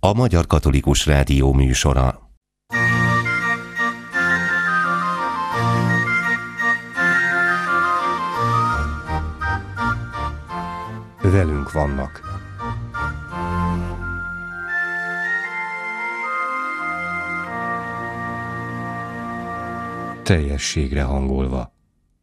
a Magyar Katolikus Rádió műsora. Velünk vannak. Teljességre hangolva.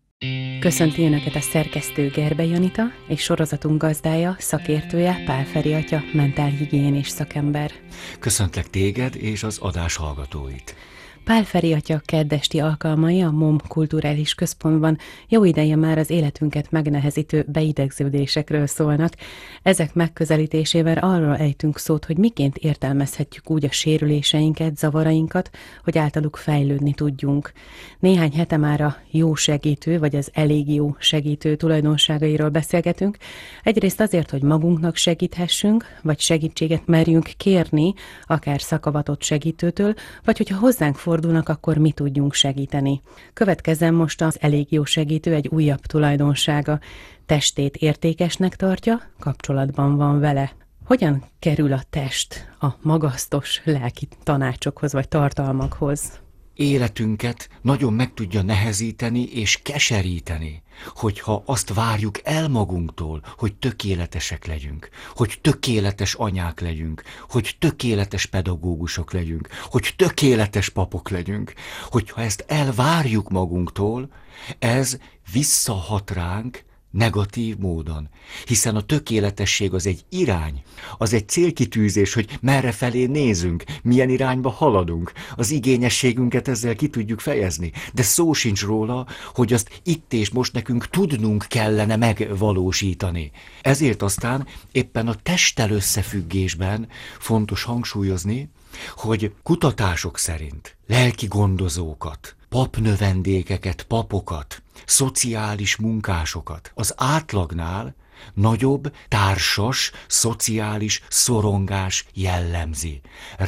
Köszönti Önöket a szerkesztő Gerbe Janita és sorozatunk gazdája, szakértője Pál Feri atya, mentálhigiénés szakember. Köszöntlek téged és az adás hallgatóit. Pál Feri atya keddesti alkalmai a MOM Kulturális Központban jó ideje már az életünket megnehezítő beidegződésekről szólnak. Ezek megközelítésével arról ejtünk szót, hogy miként értelmezhetjük úgy a sérüléseinket, zavarainkat, hogy általuk fejlődni tudjunk. Néhány hete már a jó segítő, vagy az elég jó segítő tulajdonságairól beszélgetünk. Egyrészt azért, hogy magunknak segíthessünk, vagy segítséget merjünk kérni, akár szakavatott segítőtől, vagy hogyha hozzánk fordulnak, akkor mi tudjunk segíteni. Következzen most az elég jó segítő egy újabb tulajdonsága. Testét értékesnek tartja, kapcsolatban van vele. Hogyan kerül a test a magasztos lelki tanácsokhoz vagy tartalmakhoz? Életünket nagyon meg tudja nehezíteni és keseríteni, hogyha azt várjuk el magunktól, hogy tökéletesek legyünk, hogy tökéletes anyák legyünk, hogy tökéletes pedagógusok legyünk, hogy tökéletes papok legyünk. Hogyha ezt elvárjuk magunktól, ez visszahat ránk negatív módon, hiszen a tökéletesség az egy irány, az egy célkitűzés, hogy merre felé nézünk, milyen irányba haladunk, az igényességünket ezzel ki tudjuk fejezni, de szó sincs róla, hogy azt itt és most nekünk tudnunk kellene megvalósítani. Ezért aztán éppen a testtel összefüggésben fontos hangsúlyozni, hogy kutatások szerint lelki gondozókat, papnövendékeket, papokat, szociális munkásokat az átlagnál nagyobb társas, szociális szorongás jellemzi.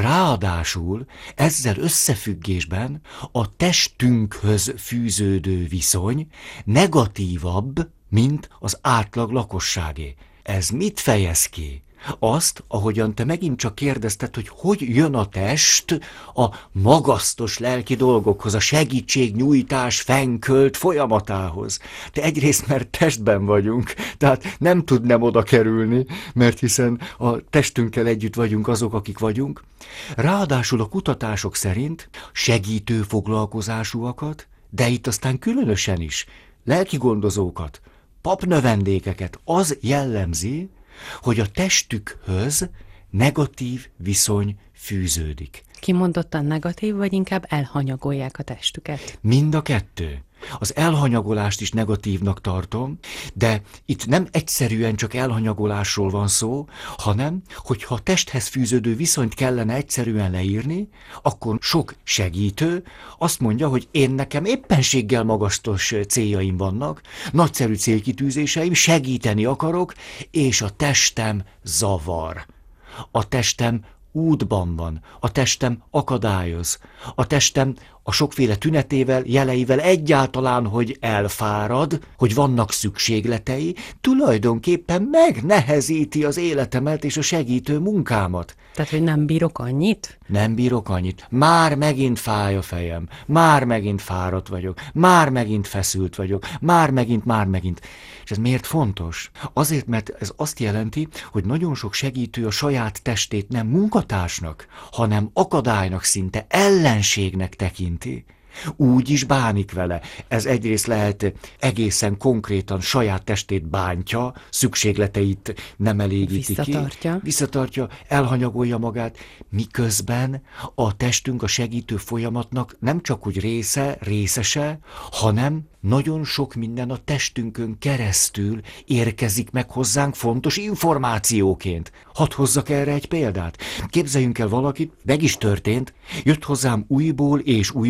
Ráadásul ezzel összefüggésben a testünkhöz fűződő viszony negatívabb, mint az átlag lakosságé. Ez mit fejez ki? Azt, ahogyan te megint csak kérdezted, hogy jön a test a magasztos lelki dolgokhoz, a segítségnyújtás fennkölt folyamatához. De egyrészt, mert testben vagyunk, tehát nem tud nem oda kerülni, mert hiszen a testünkkel együtt vagyunk azok, akik vagyunk. Ráadásul a kutatások szerint segítő foglalkozásúakat, de itt aztán különösen is lelki gondozókat, papnövendékeket az jellemzi, hogy a testükhöz negatív viszony fűződik. Kimondottan negatív, vagy inkább elhanyagolják a testüket? Mind a kettő. Az elhanyagolást is negatívnak tartom, de itt nem egyszerűen csak elhanyagolásról van szó, hanem, hogyha a testhez fűződő viszonyt kellene egyszerűen leírni, akkor sok segítő azt mondja, hogy nekem éppenséggel magasztos céljaim vannak, nagyszerű célkitűzéseim, segíteni akarok, és a testem zavar. A testem útban van, a testem akadályoz, a testem a sokféle tünetével, jeleivel egyáltalán, hogy elfárad, hogy vannak szükségletei, tulajdonképpen megnehezíti az életemet és a segítő munkámat. Tehát, hogy nem bírok annyit? Nem bírok annyit. Már megint fáj a fejem, már megint fáradt vagyok, már megint feszült vagyok, már megint. És ez miért fontos? Azért, mert ez azt jelenti, hogy nagyon sok segítő a saját testét nem munkatársnak, hanem akadálynak, szinte ellenségnek tekinti. Úgy is bánik vele. Ez egyrészt lehet egészen konkrétan saját testét bántja, szükségleteit nem elégíti visszatartja, elhanyagolja magát, miközben a testünk a segítő folyamatnak nem csak úgy részese, hanem nagyon sok minden a testünkön keresztül érkezik meg hozzánk fontos információként. Hadd hozzak erre egy példát. Képzeljünk el valakit, meg is történt, jött hozzám újból,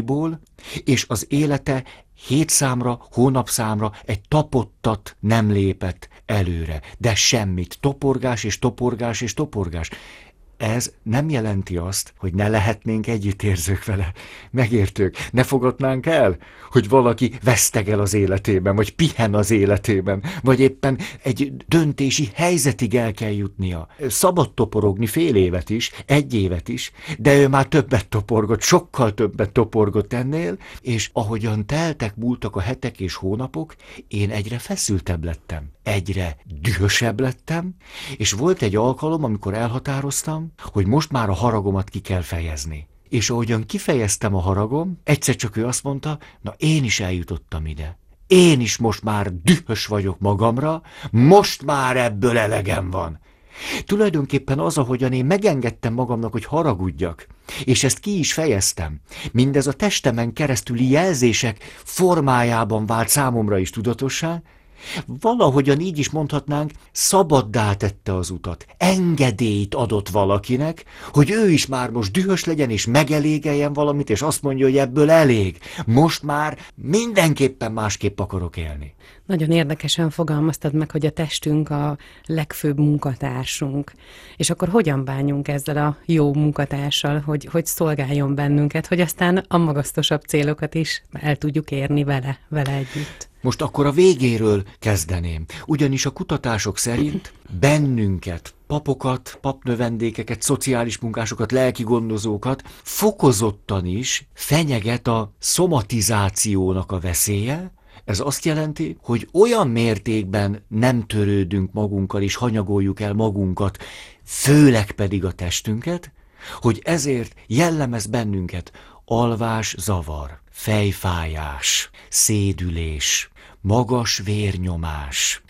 és az élete hétszámra, hónapszámra egy tapottat nem lépett előre. De semmit. Toporgás. ez nem jelenti azt, hogy ne lehetnénk együttérzők vele, megértők. Ne fogadnánk el, hogy valaki vesztegel az életében, vagy pihen az életében, vagy éppen egy döntési helyzetig el kell jutnia. Szabad toporogni fél évet is, 1 évet is, de ő már többet toporgott, sokkal többet toporgott ennél, és ahogyan múltak a hetek és hónapok, én egyre feszültebb lettem, egyre dühösebb lettem, és volt egy alkalom, amikor elhatároztam, hogy most már a haragomat ki kell fejezni. És ahogyan kifejeztem a haragom, egyszer csak ő azt mondta, na én is eljutottam ide. Én is most már dühös vagyok magamra, most már ebből elegem van. Tulajdonképpen az, ahogyan én megengedtem magamnak, hogy haragudjak, és ezt ki is fejeztem, mindez a testemen keresztüli jelzések formájában vált számomra is tudatossá, valahogyan így is mondhatnánk, szabaddá tette az utat, engedélyt adott valakinek, hogy ő is már most dühös legyen, és megelégeljen valamit, és azt mondja, hogy ebből elég. Most már mindenképpen másképp akarok élni. Nagyon érdekesen fogalmaztad meg, hogy a testünk a legfőbb munkatársunk. És akkor hogyan bánjunk ezzel a jó munkatársal, hogy szolgáljon bennünket, hogy aztán a magasztosabb célokat is el tudjuk érni vele együtt? Most akkor a végéről kezdeném. Ugyanis a kutatások szerint bennünket, papokat, papnövendékeket, szociális munkásokat, lelki gondozókat fokozottan is fenyeget a szomatizációnak a veszélye. Ez azt jelenti, hogy olyan mértékben nem törődünk magunkkal és hanyagoljuk el magunkat, főleg pedig a testünket, hogy ezért jellemez bennünket alvászavar, fejfájás, szédülés, magas vérnyomás,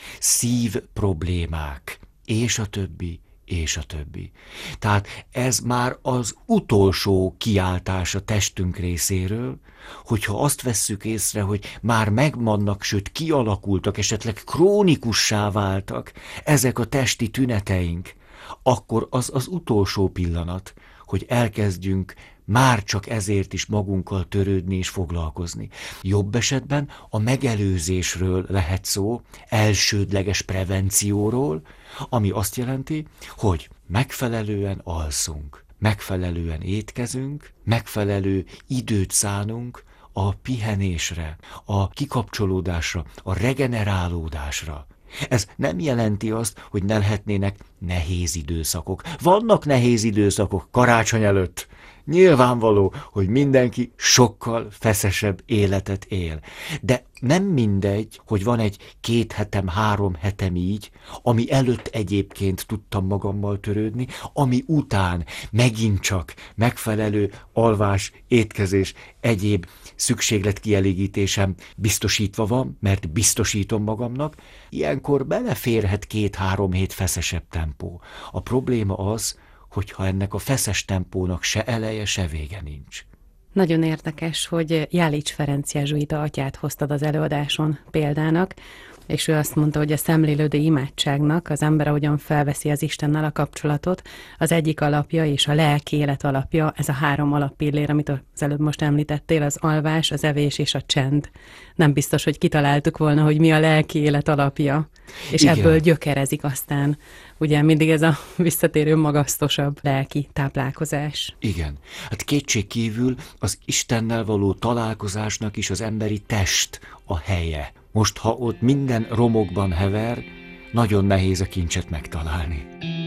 szívproblémák, és a többi, és a többi. Tehát ez már az utolsó kiáltás a testünk részéről, hogyha azt vesszük észre, hogy már megvannak, sőt kialakultak, esetleg krónikussá váltak ezek a testi tüneteink, akkor az utolsó pillanat, hogy elkezdjünk már csak ezért is magunkkal törődni és foglalkozni. Jobb esetben a megelőzésről lehet szó, elsődleges prevencióról, ami azt jelenti, hogy megfelelően alszunk, megfelelően étkezünk, megfelelő időt szánunk a pihenésre, a kikapcsolódásra, a regenerálódásra. Ez nem jelenti azt, hogy ne lehetnének nehéz időszakok. Vannak nehéz időszakok karácsony előtt. Nyilvánvaló, hogy mindenki sokkal feszesebb életet él. De nem mindegy, hogy van egy 2 hetem, 3 hetem így, ami előtt egyébként tudtam magammal törődni, ami után megint csak megfelelő alvás, étkezés, egyéb szükségletkielégítésem biztosítva van, mert biztosítom magamnak, ilyenkor beleférhet 2-3 hét feszesebb tempó. A probléma az, hogyha ennek a feszes tempónak se eleje, se vége nincs. Nagyon érdekes, hogy Jálics Ferenc jezsuita atyát hoztad az előadáson példának, és ő azt mondta, hogy a szemlélődő imádságnak az ember, ahogyan felveszi az Istennel a kapcsolatot, az egyik alapja és a lelki élet alapja, ez a 3 alappillér, amit az előbb most említettél, az alvás, az evés és a csend. Nem biztos, hogy kitaláltuk volna, hogy mi a lelki élet alapja, és igen, ebből gyökerezik aztán ugye mindig ez a visszatérő magasztosabb lelki táplálkozás. Igen, hát kétségkívül az Istennel való találkozásnak is az emberi test a helye. Most, ha ott minden romokban hever, nagyon nehéz a kincset megtalálni.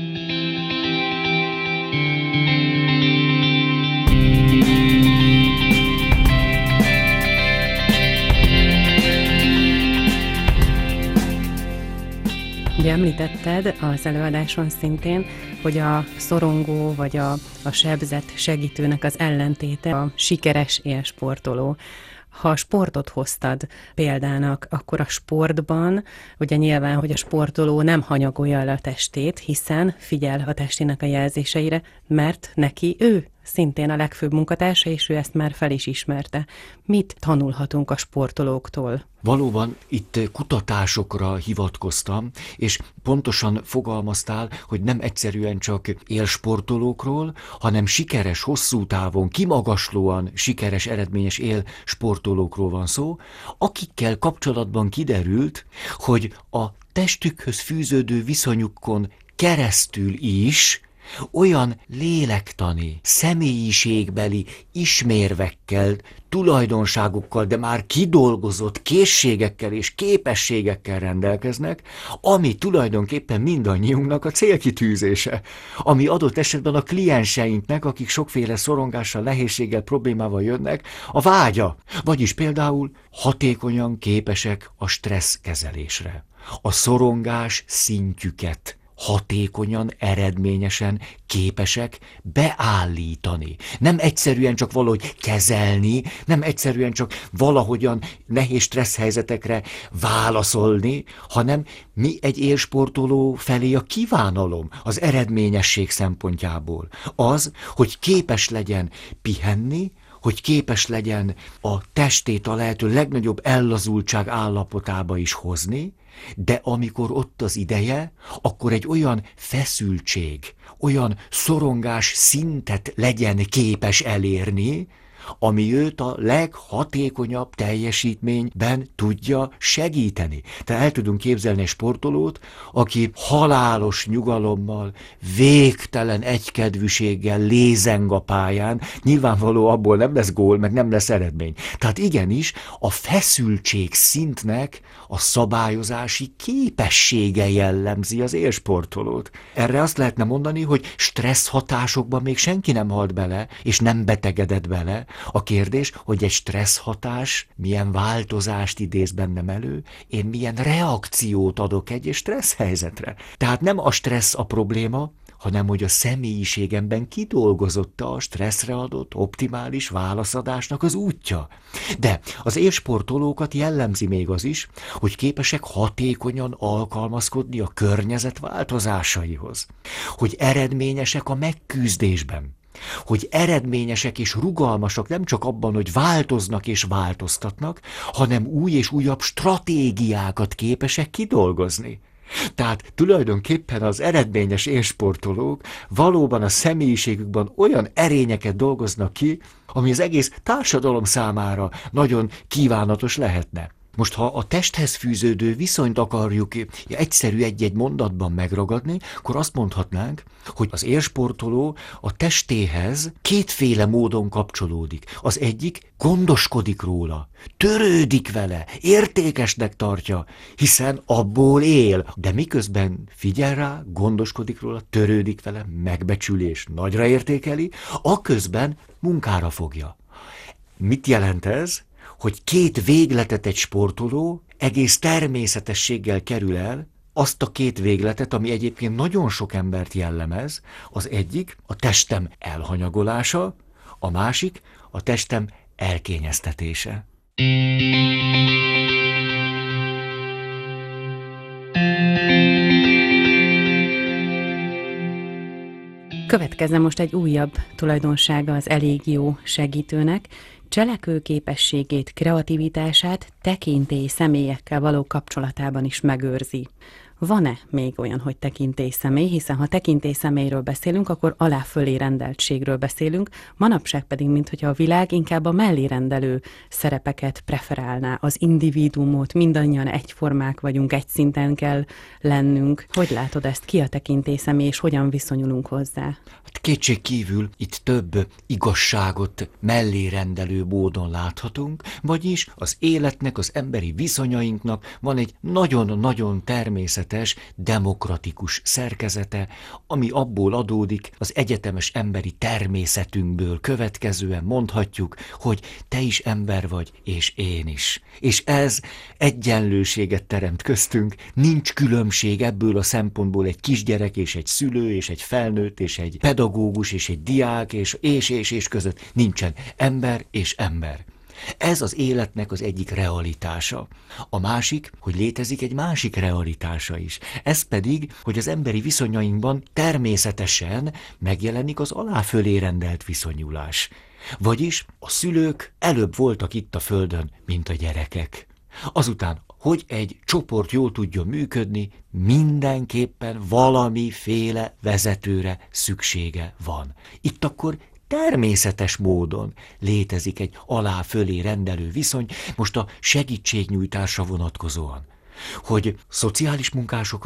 Ugye említetted az előadáson szintén, hogy a szorongó vagy a sebzett segítőnek az ellentéte a sikeres élsportoló. Ha a sportot hoztad példának, akkor a sportban, ugye nyilván, hogy a sportoló nem hanyagolja el a testét, hiszen figyel a testének a jelzéseire, mert neki ő szintén a legfőbb munkatársa, és ő ezt már fel is ismerte. Mit tanulhatunk a sportolóktól? Valóban itt kutatásokra hivatkoztam, és pontosan fogalmaztál, hogy nem egyszerűen csak élsportolókról, hanem sikeres, hosszú távon, kimagaslóan sikeres, eredményes élsportolókról van szó, akikkel kapcsolatban kiderült, hogy a testükhöz fűződő viszonyukon keresztül is olyan lélektani, személyiségbeli ismérvekkel, tulajdonságokkal, de már kidolgozott készségekkel és képességekkel rendelkeznek, ami tulajdonképpen mindannyiunknak a célkitűzése, ami adott esetben a klienseinknek, akik sokféle szorongással, nehézséggel, problémával jönnek, a vágya, vagyis például hatékonyan képesek a stresszkezelésre, a szorongás szintjüket hatékonyan, eredményesen képesek beállítani. Nem egyszerűen csak valahogy kezelni, nem egyszerűen csak valahogyan nehéz stressz helyzetekre válaszolni, hanem mi egy élsportoló felé a kívánalom az eredményesség szempontjából. Az, hogy képes legyen pihenni, hogy képes legyen a testét a lehető legnagyobb ellazultság állapotába is hozni, de amikor ott az ideje, akkor egy olyan feszültség, olyan szorongás szintet legyen képes elérni, ami őt a leghatékonyabb teljesítményben tudja segíteni. Tehát el tudunk képzelni egy sportolót, aki halálos nyugalommal, végtelen egykedvűséggel lézeng a pályán, nyilvánvaló abból nem lesz gól, meg nem lesz eredmény. Tehát igenis a feszültség szintnek a szabályozási képessége jellemzi az élsportolót. Erre azt lehetne mondani, hogy stressz hatásokban még senki nem halt bele, és nem betegedett bele. A kérdés, hogy egy stressz hatás milyen változást idéz bennem elő, én milyen reakciót adok egy stressz helyzetre. Tehát nem a stressz a probléma, hanem hogy a személyiségemben kidolgozotta a stresszre adott optimális válaszadásnak az útja. De az élsportolókat jellemzi még az is, hogy képesek hatékonyan alkalmazkodni a környezet változásaihoz, hogy eredményesek a megküzdésben, hogy eredményesek és rugalmasak nem csak abban, hogy változnak és változtatnak, hanem új és újabb stratégiákat képesek kidolgozni. Tehát tulajdonképpen az eredményes élsportolók valóban a személyiségükben olyan erényeket dolgoznak ki, ami az egész társadalom számára nagyon kívánatos lehetne. Most, ha a testhez fűződő viszonyt akarjuk egyszerű egy-egy mondatban megragadni, akkor azt mondhatnánk, hogy az élsportoló a testéhez kétféle módon kapcsolódik. Az egyik gondoskodik róla, törődik vele, értékesnek tartja, hiszen abból él. De miközben figyel rá, gondoskodik róla, törődik vele, megbecsüli és nagyra értékeli, aközben munkára fogja. Mit jelent ez? Hogy két végletet egy sportoló egész természetességgel kerül el, azt a két végletet, ami egyébként nagyon sok embert jellemez, az egyik a testem elhanyagolása, a másik a testem elkényeztetése. Következzen most egy újabb tulajdonsága az elég jó segítőnek, cselekvőképességét, kreativitását tekintély személyekkel való kapcsolatában is megőrzi. Van-e még olyan, hogy tekintély személy, hiszen ha tekintély személyről beszélünk, akkor alá-fölé rendeltségről beszélünk, manapság pedig, minthogyha a világ inkább a mellé rendelő szerepeket preferálná, az individuumot, mindannyian egyformák vagyunk, egy szinten kell lennünk. Hogy látod ezt, ki a tekintély személy, és hogyan viszonyulunk hozzá? Hát kétség kívül itt több igazságot mellé rendelő módon láthatunk, vagyis az életnek, az emberi viszonyainknak van egy nagyon-nagyon természetes, demokratikus szerkezete, ami abból adódik, az egyetemes emberi természetünkből következően mondhatjuk, hogy te is ember vagy, és én is. És ez egyenlőséget teremt köztünk, nincs különbség ebből a szempontból egy kisgyerek és egy szülő, és egy felnőtt, és egy pedagógus, és egy diák, és között nincsen ember és ember. Ez az életnek az egyik realitása. A másik, hogy létezik egy másik realitása is. Ez pedig, hogy az emberi viszonyainkban természetesen megjelenik az alá-fölé rendelt viszonyulás. Vagyis a szülők előbb voltak itt a földön, mint a gyerekek. Azután, hogy egy csoport jól tudjon működni, mindenképpen valamiféle vezetőre szüksége van. Itt akkor természetes módon létezik egy alá-fölé rendelő viszony, most a segítségnyújtásra vonatkozóan. Hogy szociális munkásokat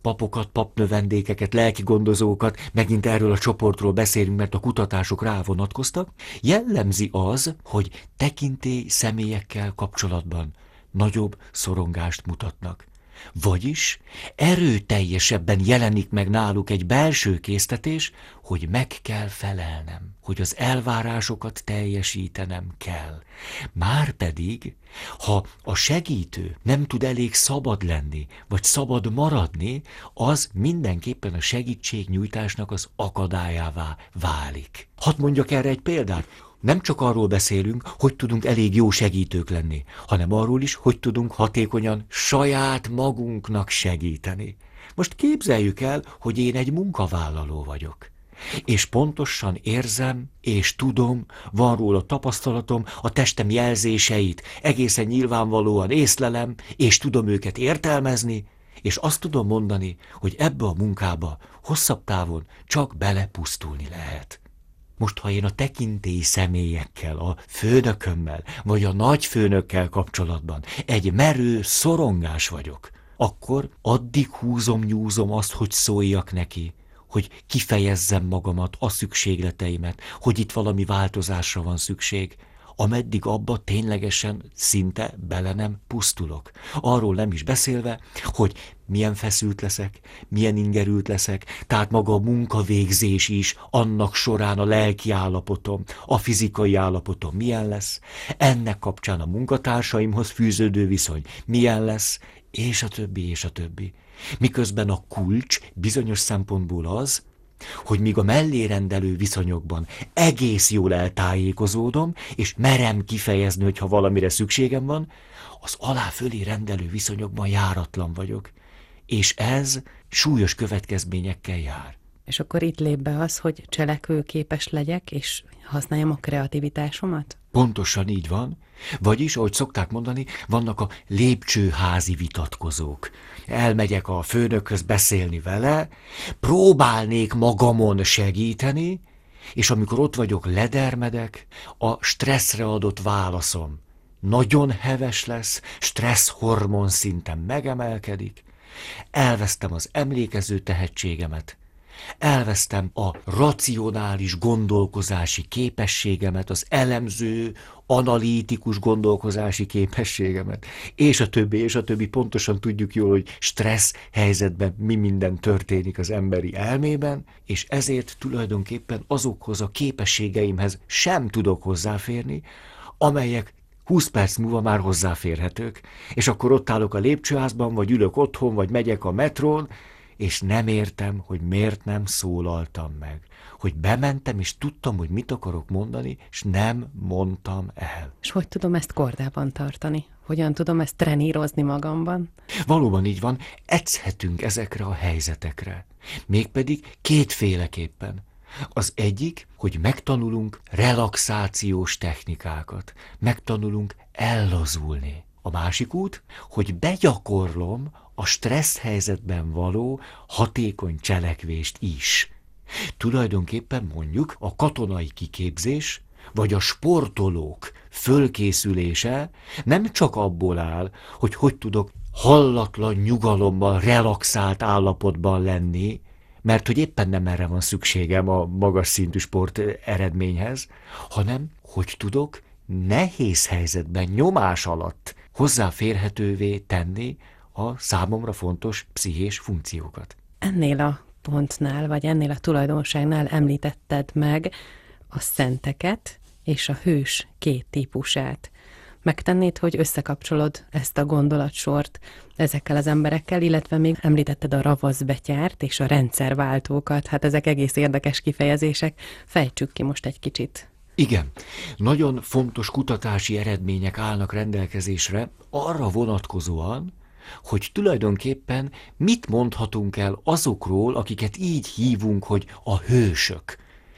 papokat, papnövendékeket, lelki gondozókat, megint erről a csoportról beszélünk, mert a kutatások rá vonatkoztak, jellemzi az, hogy tekintély személyekkel kapcsolatban nagyobb szorongást mutatnak. Vagyis erőteljesebben jelenik meg náluk egy belső késztetés, hogy meg kell felelnem, hogy az elvárásokat teljesítenem kell. Márpedig, ha a segítő nem tud elég szabad lenni, vagy szabad maradni, az mindenképpen a segítségnyújtásnak az akadályává válik. Hadd mondjak erre egy példát. Nem csak arról beszélünk, hogy tudunk elég jó segítők lenni, hanem arról is, hogy tudunk hatékonyan saját magunknak segíteni. Most képzeljük el, hogy én egy munkavállaló vagyok. És pontosan érzem, és tudom, van róla tapasztalatom, a testem jelzéseit egészen nyilvánvalóan észlelem, és tudom őket értelmezni, és azt tudom mondani, hogy ebbe a munkába hosszabb távon csak belepusztulni lehet. Most, ha én a tekintély személyekkel, a főnökömmel, vagy a nagyfőnökkel kapcsolatban egy merő szorongás vagyok, akkor addig húzom-nyúzom azt, hogy szóljak neki, hogy kifejezzem magamat, a szükségleteimet, hogy itt valami változásra van szükség, ameddig abba ténylegesen szinte bele nem pusztulok. Arról nem is beszélve, hogy milyen feszült leszek, milyen ingerült leszek, tehát maga a munkavégzés is, annak során a lelki állapotom, a fizikai állapotom milyen lesz, ennek kapcsán a munkatársaimhoz fűződő viszony milyen lesz, és a többi, és a többi. Miközben a kulcs bizonyos szempontból az, hogy míg a mellérendelő viszonyokban egész jól eltájékozódom, és merem kifejezni, hogyha valamire szükségem van, az alá-fölé rendelő viszonyokban járatlan vagyok. És ez súlyos következményekkel jár. És akkor itt lép be az, hogy cselekvőképes legyek, és használjam a kreativitásomat? Pontosan így van. Vagyis, ahogy szokták mondani, vannak a lépcsőházi vitatkozók. Elmegyek a főnökhöz beszélni vele, próbálnék magamon segíteni, és amikor ott vagyok, ledermedek, a stresszre adott válaszom nagyon heves lesz, stressz hormon szinten megemelkedik, elvesztem az emlékező tehetségemet, elvesztem a racionális gondolkozási képességemet, az elemző, analitikus gondolkozási képességemet, és a többi, pontosan tudjuk jól, hogy stressz helyzetben mi minden történik az emberi elmében, és ezért tulajdonképpen azokhoz a képességeimhez sem tudok hozzáférni, amelyek 20 perc múlva már hozzáférhetők, és akkor ott állok a lépcsőházban, vagy ülök otthon, vagy megyek a metrón, és nem értem, hogy miért nem szólaltam meg. Hogy bementem, és tudtam, hogy mit akarok mondani, és nem mondtam el. És hogy tudom ezt kordában tartani? Hogyan tudom ezt trenírozni magamban? Valóban így van, edzhetünk ezekre a helyzetekre. Mégpedig kétféleképpen. Az egyik, hogy megtanulunk relaxációs technikákat, megtanulunk ellazulni. A másik út, hogy begyakorlom a stressz helyzetben való hatékony cselekvést is. Tulajdonképpen mondjuk a katonai kiképzés, vagy a sportolók fölkészülése nem csak abból áll, hogy tudok hallatlan nyugalommal, relaxált állapotban lenni, mert hogy éppen nem erre van szükségem a magas szintű sport eredményhez, hanem hogy tudok nehéz helyzetben, nyomás alatt hozzáférhetővé tenni a számomra fontos pszichés funkciókat. Ennél a pontnál, vagy ennél a tulajdonságnál említetted meg a szenteket és a hős két típusát. Megtennéd, hogy összekapcsolod ezt a gondolatsort ezekkel az emberekkel, illetve még említetted a ravaszbetyárt és a rendszerváltókat. Hát ezek egész érdekes kifejezések. Fejtsük ki most egy kicsit. Igen, nagyon fontos kutatási eredmények állnak rendelkezésre arra vonatkozóan, hogy tulajdonképpen mit mondhatunk el azokról, akiket így hívunk, hogy a hősök.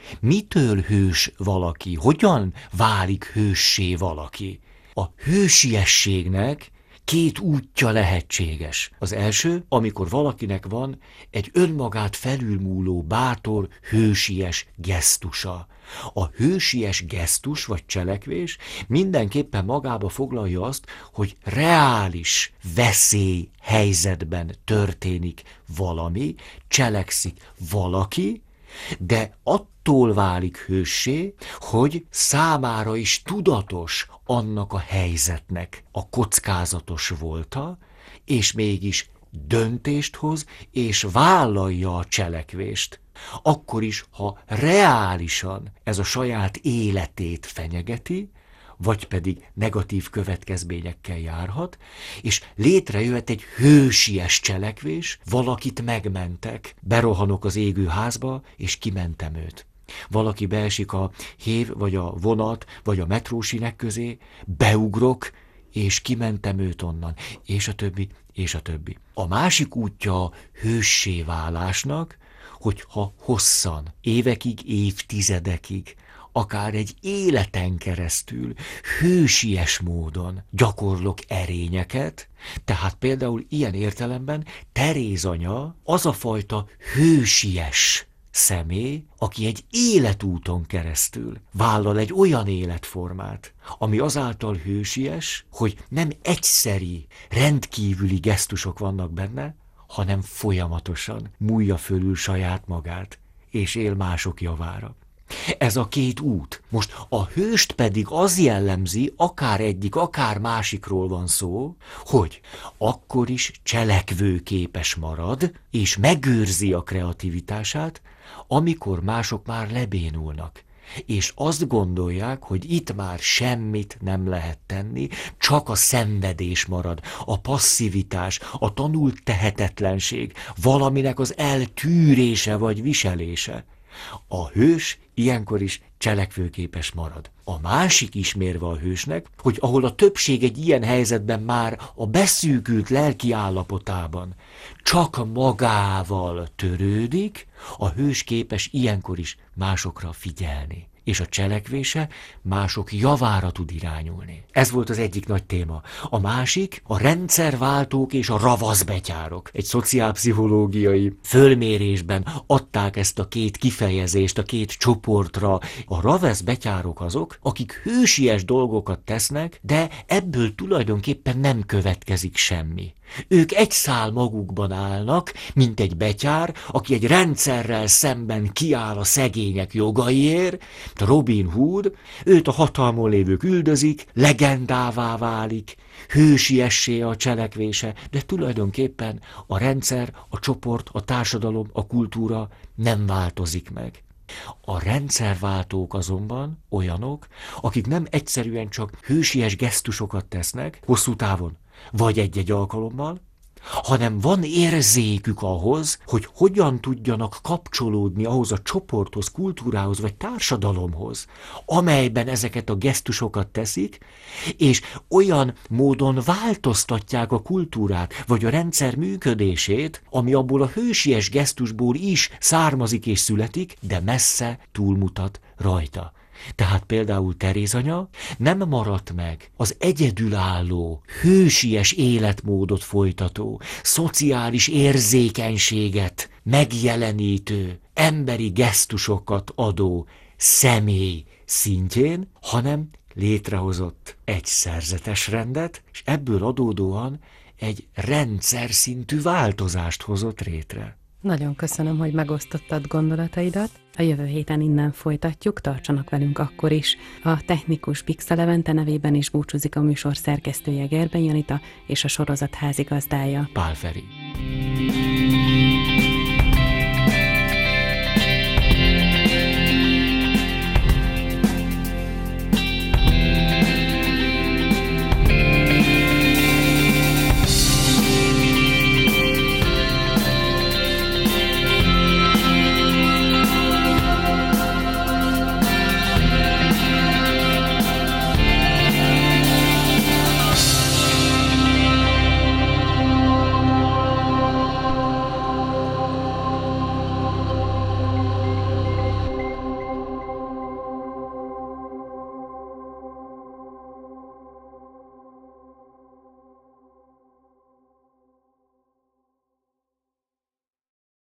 Mitől hős valaki? Hogyan válik hőssé valaki? A hősiességnek Két útja lehetséges. Az első, amikor valakinek van egy önmagát felülmúló, bátor, hősies gesztusa. A hősies gesztus vagy cselekvés mindenképpen magába foglalja azt, hogy reális veszélyhelyzetben történik valami, cselekszik valaki, de attól válik hőssé, hogy számára is tudatos annak a helyzetnek a kockázatos volta, és mégis döntést hoz, és vállalja a cselekvést. Akkor is, ha reálisan ez a saját életét fenyegeti, vagy pedig negatív következményekkel járhat, és létrejöhet egy hősies cselekvés, valakit megmentek, berohanok az égő házba, és kimentem őt. Valaki beesik a hév, vagy a vonat, vagy a metrósinek közé, beugrok, és kimentem őt onnan, és a többi, és a többi. A másik útja a hőssé válásnak, hogyha hosszan, évekig, évtizedekig, akár egy életen keresztül hősies módon gyakorlok erényeket, tehát például ilyen értelemben Teréz anya az a fajta hősies személy, aki egy életúton keresztül vállal egy olyan életformát, ami azáltal hősies, hogy nem egyszeri, rendkívüli gesztusok vannak benne, hanem folyamatosan múlja fölül saját magát, és él mások javára. Ez a két út. Most a hőst pedig az jellemzi, akár egyik, akár másikról van szó, hogy akkor is cselekvőképes marad, és megőrzi a kreativitását, amikor mások már lebénulnak, és azt gondolják, hogy itt már semmit nem lehet tenni, csak a szenvedés marad, a passzivitás, a tanult tehetetlenség, valaminek az eltűrése vagy viselése. A hős ilyenkor is cselekvőképes marad. A másik ismérve a hősnek, hogy ahol a többség egy ilyen helyzetben már a beszűkült lelki állapotában csak magával törődik, a hős képes ilyenkor is másokra figyelni, és a cselekvése mások javára tud irányulni. Ez volt az egyik nagy téma. A másik a rendszerváltók és a ravaszbetyárok. Egy szociálpszichológiai fölmérésben adták ezt a két kifejezést a két csoportra. A ravaszbetyárok azok, akik hősies dolgokat tesznek, de ebből tulajdonképpen nem következik semmi. Ők egy szál magukban állnak, mint egy betyár, aki egy rendszerrel szemben kiáll a szegények jogaiért, Robin Hood, őt a hatalmon lévők üldözik, legendává válik, hősiessé a cselekvése, de tulajdonképpen a rendszer, a csoport, a társadalom, a kultúra nem változik meg. A rendszerváltók azonban olyanok, akik nem egyszerűen csak hősies gesztusokat tesznek hosszú távon, vagy egy-egy alkalommal, hanem van érzékük ahhoz, hogy hogyan tudjanak kapcsolódni ahhoz a csoporthoz, kultúrához vagy társadalomhoz, amelyben ezeket a gesztusokat teszik, és olyan módon változtatják a kultúrát vagy a rendszer működését, ami abból a hősies gesztusból is származik és születik, de messze túlmutat rajta. Tehát például Teréz anya nem maradt meg az egyedülálló, hősies életmódot folytató, szociális érzékenységet megjelenítő, emberi gesztusokat adó személy szintjén, hanem létrehozott egy szerzetes rendet, és ebből adódóan egy rendszer szintű változást hozott létre. Nagyon köszönöm, hogy megosztottad gondolataidat. A jövő héten innen folytatjuk, tartsanak velünk akkor is. A technikus Bixa Levente nevében is búcsúzik a műsor szerkesztője Gerben Janita és a sorozat házigazdája Pál Feri.